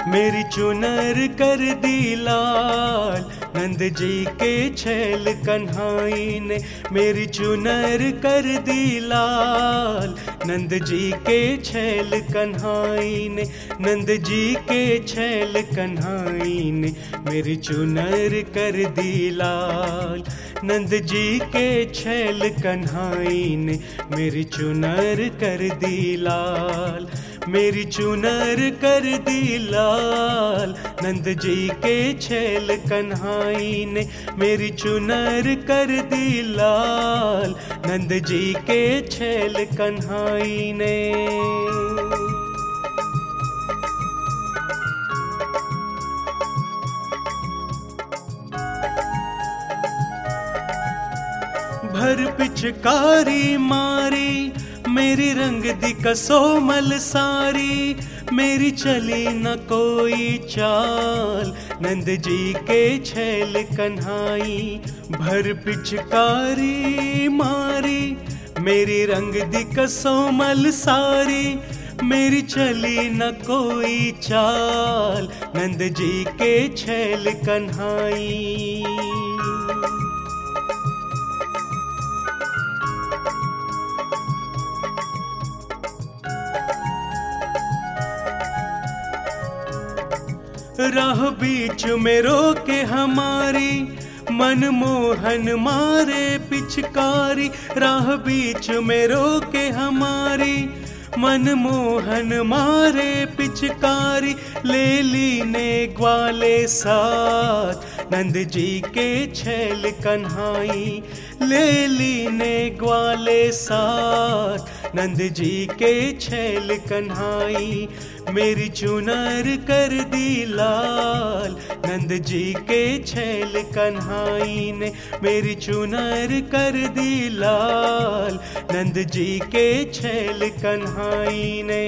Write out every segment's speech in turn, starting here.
मेरी चुनर कर दी लाल, नंद जी के छैल कन्हाई ने। मेरी चुनर कर दी लाल, नंद जी के छैल कन्हाई ने। नंद जी के छैल कन्हाई ने मेरी चुनर कर दी लाल, नंद जी के छैल कन्हाई ने मेरी चुनर कर दी लाल। मेरी चुनर कर दी लाल, नंद जी के छैल कन्हाई ने। मेरी चुनर कर दी लाल, नंद जी के छैल कन्हाई ने। भर पिचकारी मारी मेरी रंग दी कसोमल सारी, मेरी चली न कोई चाल, नंद जी के छैल कन्हाई। भर पिचकारी मारी मेरी रंग दी कसोमल सारी, मेरी चली न कोई चाल, नंद जी के छैल कन्हाई। राह बीच में रोके हमारी, मनमोहन मारे पिचकारी। राह बीच में रोके हमारी, मनमोहन मारे पिचकारी। ले ली ने ग्वाले साथ, नंद जी के छैल कन्हाई। ले ली ने ग्वाले साथ, नंद जी के छैल कन्हाई। मेरी चुनर कर दी लाल, नंद जी के छैल कन्हाई ने। मेरी चुनर कर दी लाल, नंद जी के छैल कन्हाई ने।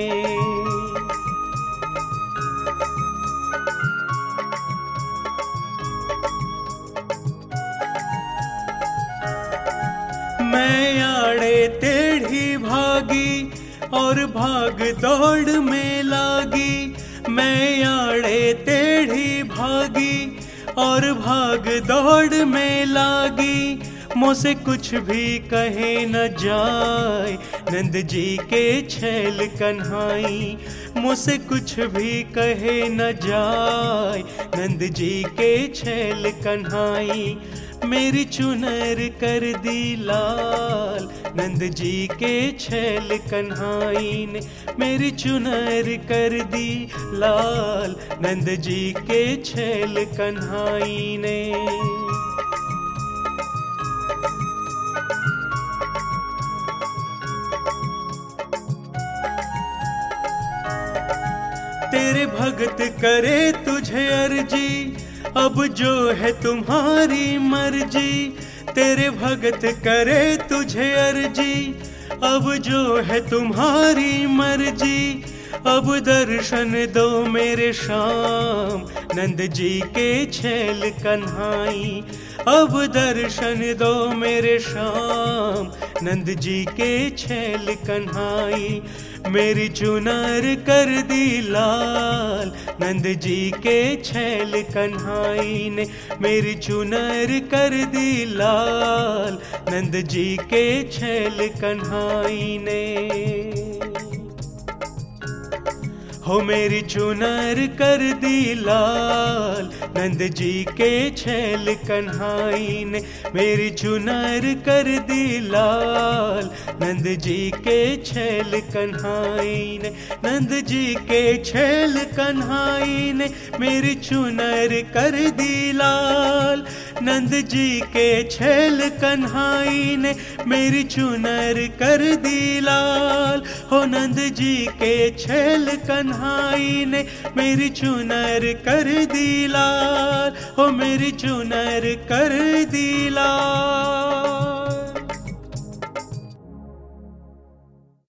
मैं आड़े टेढ़ी भागी और भाग दौड़ में लागी। मैं आड़े टेढ़ी भागी और भाग दौड़ में लागी। मुझसे कुछ भी कहे न जाए, नंद जी के छैल कन्हाई। मुझसे कुछ भी कहे न जाए, नंद जी के छैल कन्हाई। मेरी चुनर कर दी लाल, नंद जी के छैल कन्हाई ने। मेरी चुनर कर दी लाल, नंद जी के छैल कन्हाई ने। तेरे भगत करे तुझे अर्जी, अब जो है तुम्हारी मर्जी। तेरे भगत करे तुझे अर्जी, अब जो है तुम्हारी मर्जी। अब दर्शन दो मेरे श्याम, नंद जी के छैल कन्हाई। अब दर्शन दो मेरे श्याम, नंद जी के छैल कन्हाई। मेरी चुनर कर दी लाल, नंद जी के छैल कन्हाई ने। मेरी चुनर कर दी लाल, नंद जी के छैल कन्हाई ने। हो मेरी चुनर कर दी लाल, नंद जी के छैल कन्हाई ने। मेरी चुनर कर दी लाल, नंद जी के छैल कन्हाई ने। नंद जी के छैल कन्हाई ने मेरी चुनर कर दी लाल। नंद जी के छैल कन्हाई ने मेरी चुनर कर दी लाल। हो नंद जी के छैल कन्हाई ने मेरी चुनर कर दी लाल। हो मेरी चुनर कर दी लाल।